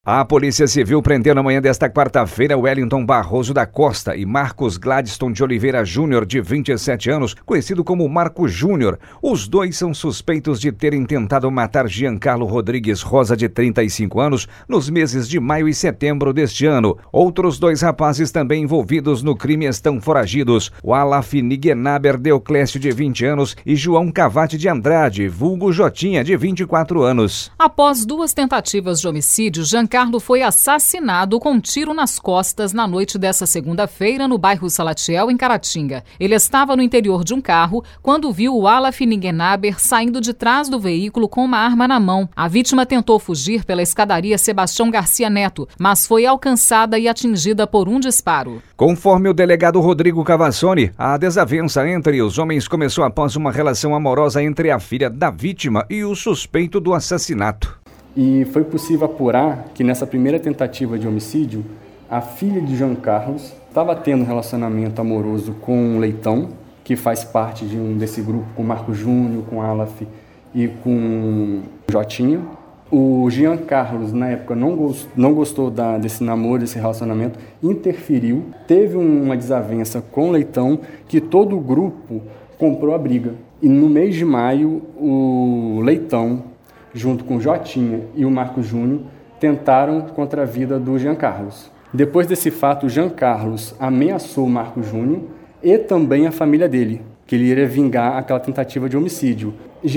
A Polícia Civil prendeu na manhã desta quarta-feira Wellington Barroso da Costa e Marcos Gladstone de Oliveira Júnior, de 27 anos, conhecido como Marco Júnior. Os dois são suspeitos de terem tentado matar Giancarlo Rodrigues Rosa, de 35 anos, nos meses de maio e setembro deste ano. Outros dois rapazes também envolvidos no crime estão foragidos: Walaf Nigenaber Deoclésio, de 20 anos, e João Cavati de Andrade, vulgo Jotinha, de 24 anos. Após duas tentativas de homicídio, Giancarlo foi assassinado com um tiro nas costas na noite dessa segunda-feira no bairro Salatiel, em Caratinga. Ele estava no interior de um carro quando viu o Walaf Nigenaber saindo de trás do veículo com uma arma na mão. A vítima tentou fugir pela escadaria Sebastião Garcia Neto, mas foi alcançada e atingida por um disparo. Conforme o delegado Rodrigo Cavazzoni, a desavença entre os homens começou após uma relação amorosa entre a filha da vítima e o suspeito do assassinato. E foi possível apurar que nessa primeira tentativa de homicídio, a filha de João Carlos estava tendo um relacionamento amoroso com o Leitão, que faz parte desse grupo, com o Marco Júnior, com a Walaf e com o Jotinha. O Jean Carlos, na época, não gostou desse namoro, desse relacionamento, interferiu, teve uma desavença com o Leitão, que todo o grupo comprou a briga. E no mês de maio, o Leitão, junto com o Jotinha e o Marco Júnior, tentaram contra a vida do Jean Carlos. Depois desse fato, o Jean Carlos ameaçou o Marco Júnior e também a família dele, que ele iria vingar aquela tentativa de homicídio.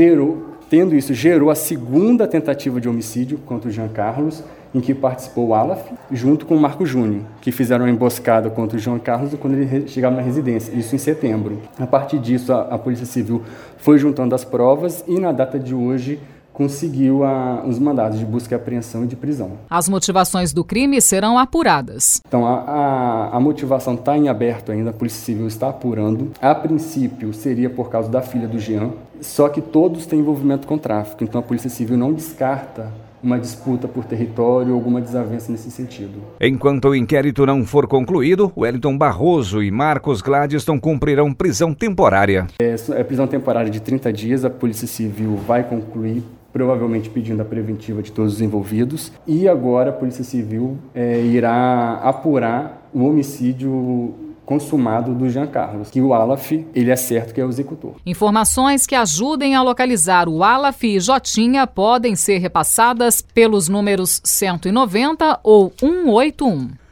Gerou a segunda tentativa de homicídio contra o Jean Carlos, em que participou o Walaf, junto com o Marco Júnior, que fizeram uma emboscada contra o Jean Carlos quando ele chegava na residência, isso em setembro. A partir disso, a Polícia Civil foi juntando as provas e, na data de hoje, conseguiu os mandados de busca e apreensão e de prisão. As motivações do crime serão apuradas. Então, a motivação está em aberto ainda, a Polícia Civil está apurando. A princípio, seria por causa da filha do Jean, só que todos têm envolvimento com tráfico, então a Polícia Civil não descarta uma disputa por território ou alguma desavença nesse sentido. Enquanto o inquérito não for concluído, Wellington Barroso e Marcos Gladstone cumprirão prisão temporária. Prisão temporária de 30 dias, a Polícia Civil vai concluir, provavelmente pedindo a preventiva de todos os envolvidos. E agora a Polícia Civil irá apurar o homicídio consumado do Jean Carlos, que o Walaf, ele é certo que é o executor. Informações que ajudem a localizar o Walaf e Jotinha podem ser repassadas pelos números 190 ou 181.